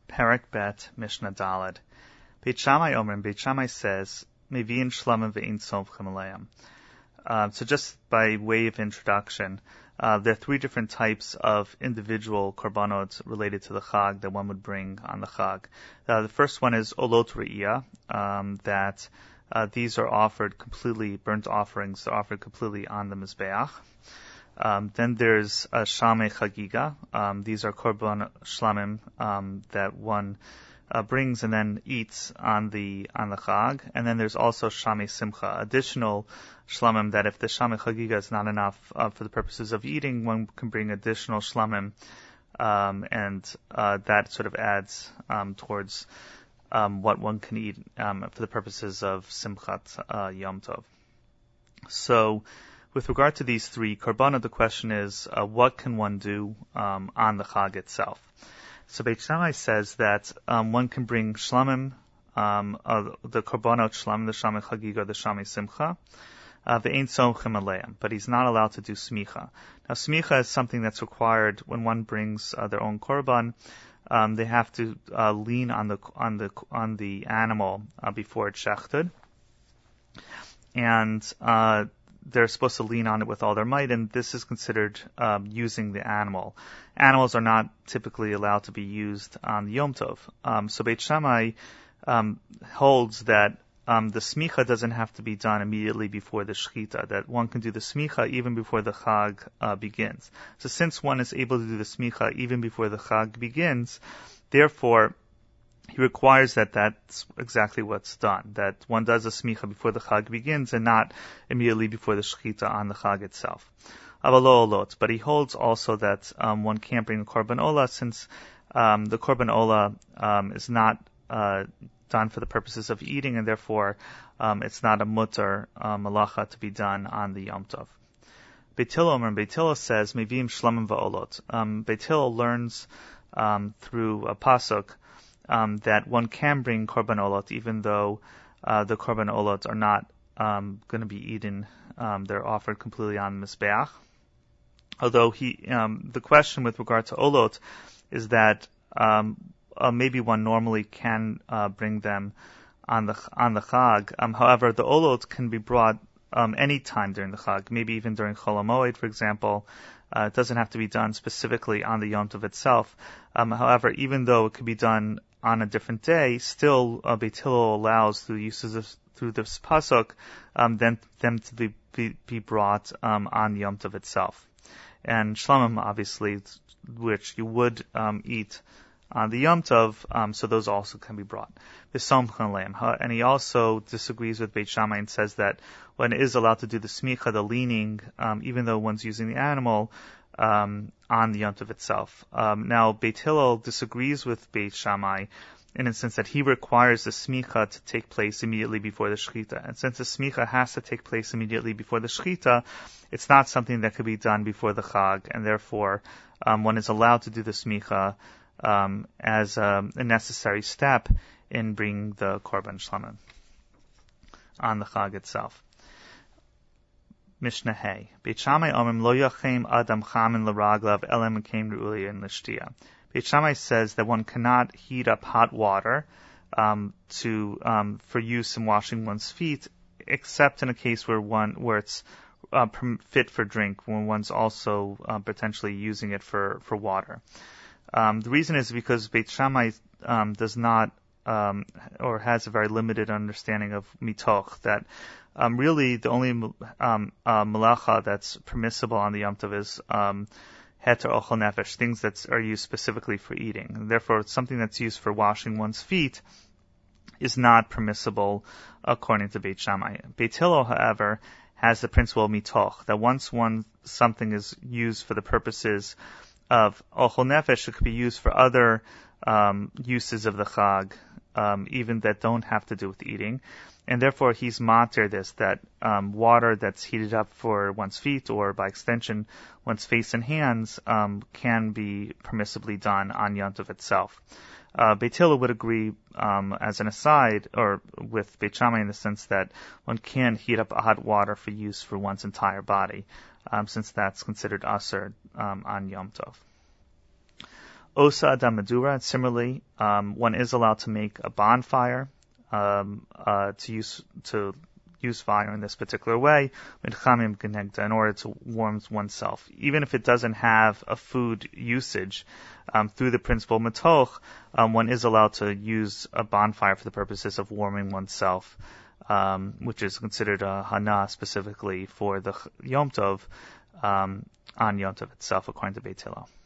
Perek Bet, Mishnah Daled. Beit Shammai Omer, Beit Shammai says, Mevi'in shlamim ve'in somchim aleim. So just by way of introduction, there are three different types of individual korbanot related to the Chag that one would bring on the Chag. The first one is olot re'iyah, that these are offered completely, burnt offerings, they're offered completely on the Mizbeach. Then there's Shamei Chagiga. These are korban shlamim that one brings and then eats on the Chag. And then there's also Shamei Simcha, additional shlamim that if the Shamei Chagiga is not enough for the purposes of eating, one can bring additional shlamim, and that sort of adds towards what one can eat for the purposes of Simchat Yom Tov. So, with regard to these three korbanot, the question is, what can one do on the Chag itself? So Beit Shammai says that one can bring shlamim, the korbanot shlamim, the shamei chagiga, the shamei simcha, ve'ein somchim aleim, but he's not allowed to do smicha. Now smicha is something that's required when one brings their own korban. They have to lean on the animal before it's shechted, and they're supposed to lean on it with all their might, and this is considered using the animal. Animals are not typically allowed to be used on the Yom Tov. So Beit Shammai holds that the smicha doesn't have to be done immediately before the shechita, that one can do the smicha even before the Chag begins. So since one is able to do the smicha even before the Chag begins, therefore he requires that that's exactly what's done, that one does a smicha before the Chag begins and not immediately before the shechita on the Chag itself. But he holds also that one can't bring a korban ola since the korban ola is not done for the purposes of eating, and therefore it's not a mutter malacha to be done on the Yom Tov. Beit Hillel says, Mevi'im shlamim va'olot. Beit Hillel learns through a pasuk that one can bring korban olot even though the korban olot are not going to be eaten. They're offered completely on Mizbeach. Although the question with regard to olot is that maybe one normally can bring them on the Chag. However, the olot can be brought any time during the Chag, maybe even during Chol HaMoed, for example. It doesn't have to be done specifically on the Yom Tov itself. However, even though it could be done on a different day, still Beit Hillel allows through this pasuk them to be brought on Yom Tov itself. And shlamim, obviously, which you would eat on the Yom Tov, so those also can be brought. And he also disagrees with Beit Shammai and says that one is allowed to do the smicha, the leaning, even though one's using the animal, on the Yom Tov itself. Now, Beit Hillel disagrees with Beit Shammai in the sense that he requires the smicha to take place immediately before the shechita. And since the smicha has to take place immediately before the shechita, it's not something that could be done before the Chag, and therefore one is allowed to do the smicha as a necessary step in bringing the korban shlamim on the Chag itself. Mishnah Hay. Beit Shammai omrim lo yachem adam chamin l'raglav elem keim ru'uliya in l'shtia. Beit Shammai says that one cannot heat up hot water for use in washing one's feet, except in a case where it's fit for drink, when one's also potentially using it for water. The reason is because Beit Shammai does not or has a very limited understanding of mitoch, that really the only malacha that's permissible on the Yom Tov is heter ochel nefesh, things that are used specifically for eating. And therefore, something that's used for washing one's feet is not permissible according to Beit Shammai. Beit Hillel, however, has the principle of mitoch, that once something is used for the purposes of ochel nefesh, it could be used for other uses of the Chag, even that don't have to do with eating. And therefore, he's mater this, that water that's heated up for one's feet, or by extension, one's face and hands, can be permissibly done on Yom Tov itself. Beit Hillel would agree, as an aside, or with Beit Shammai in the sense that one can heat up hot water for use for one's entire body, since that's considered aser on Yom Tov. Osa Adam Madura, and similarly, one is allowed to make a bonfire to use fire in this particular way, in order to warm oneself. Even if it doesn't have a food usage, through the principle matoch, one is allowed to use a bonfire for the purposes of warming oneself, which is considered a hana specifically for the Yom Tov, on Yom Tov itself, according to Beit Hillel.